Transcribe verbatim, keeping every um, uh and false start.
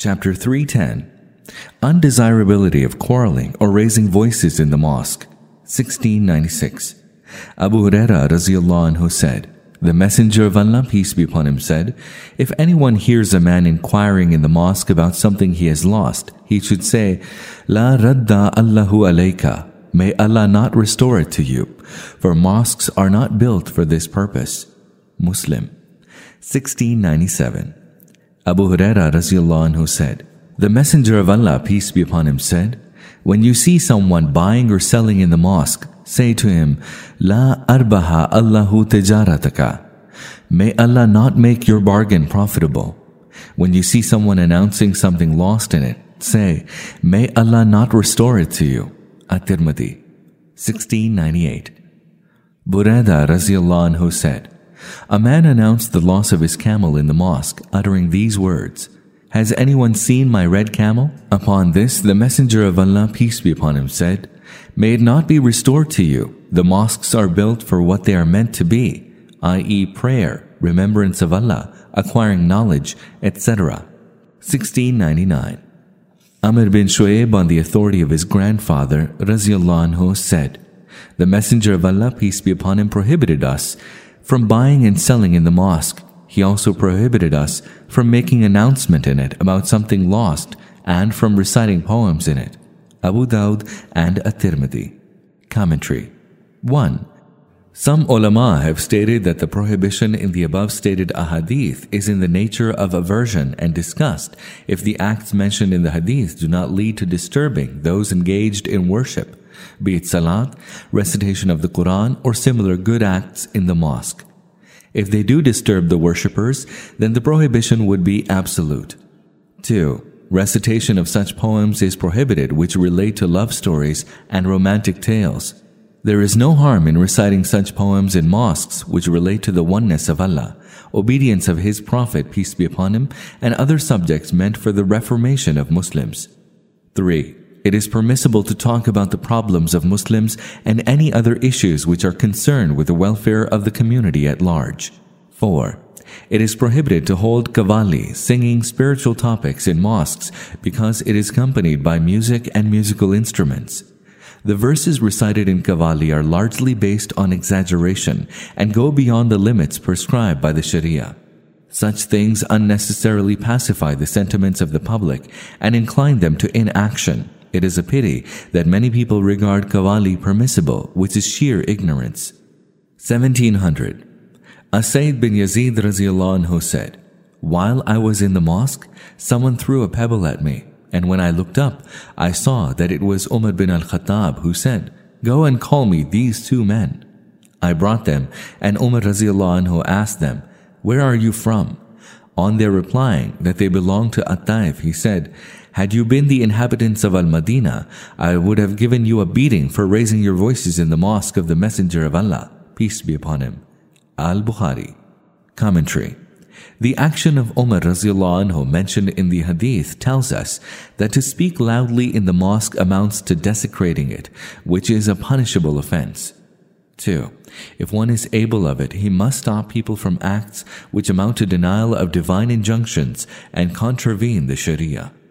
Chapter three ten. Undesirability of quarreling or raising voices in the mosque. sixteen ninety-six. Abu Hurairah radhiyallahu anhu said, the Messenger of Allah, peace be upon him, said, if anyone hears a man inquiring in the mosque about something he has lost, he should say, La radda Allahu alayka, may Allah not restore it to you, for mosques are not built for this purpose. Muslim. sixteen ninety-seven. Abu Hurairah radhiyallahu anhu said, the Messenger of Allah, peace be upon him, said, when you see someone buying or selling in the mosque, say to him, La arbaha Allahu tijarataka. May Allah not make your bargain profitable. When you see someone announcing something lost in it, say, May Allah not restore it to you. At-Tirmidhi. sixteen ninety-eight. Buraidah radhiyallahu anhu said, a man announced the loss of his camel in the mosque, uttering these words, Has anyone seen my red camel? Upon this, the Messenger of Allah, peace be upon him, said, May it not be restored to you. The mosques are built for what they are meant to be, that is prayer, remembrance of Allah, acquiring knowledge, et cetera. sixteen ninety-nine. Amr bin Shu'ayb, on the authority of his grandfather, radhiyallahu anhu, said, the Messenger of Allah, peace be upon him, prohibited us from buying and selling in the mosque. He also prohibited us from making announcement in it about something lost and from reciting poems in it. Abu Dawud and At-Tirmidhi. Commentary. one. Some ulama have stated that the prohibition in the above stated ahadith is in the nature of aversion and disgust if the acts mentioned in the hadith do not lead to disturbing those engaged in worship, be it salat, recitation of the Quran, or similar good acts in the mosque. If they do disturb the worshippers, then the prohibition would be absolute. two. Recitation of such poems is prohibited which relate to love stories and romantic tales. There is no harm in reciting such poems in mosques which relate to the oneness of Allah, obedience of His Prophet, peace be upon him, and other subjects meant for the reformation of Muslims. three. It is permissible to talk about the problems of Muslims and any other issues which are concerned with the welfare of the community at large. four. It is prohibited to hold qawwali, singing spiritual topics in mosques, because it is accompanied by music and musical instruments. The verses recited in qawwali are largely based on exaggeration and go beyond the limits prescribed by the Sharia. Such things unnecessarily pacify the sentiments of the public and incline them to inaction. It is a pity that many people regard qawwali permissible, which is sheer ignorance. seventeen hundred. As-Sayyid bin Yazid radhiyallahu anhu said, while I was in the mosque, someone threw a pebble at me, and when I looked up, I saw that it was Umar bin al-Khattab, who said, Go and call me these two men. I brought them, and Umar radhiyallahu anhu asked them, Where are you from? On their replying that they belonged to At-Taif, he said, Had you been the inhabitants of Al-Madinah, I would have given you a beating for raising your voices in the mosque of the Messenger of Allah, peace be upon him. Al-Bukhari. Commentary. The action of Umar radhiyallahu anhu mentioned in the hadith tells us that to speak loudly in the mosque amounts to desecrating it, which is a punishable offense. two. If one is able of it, he must stop people from acts which amount to denial of divine injunctions and contravene the Sharia.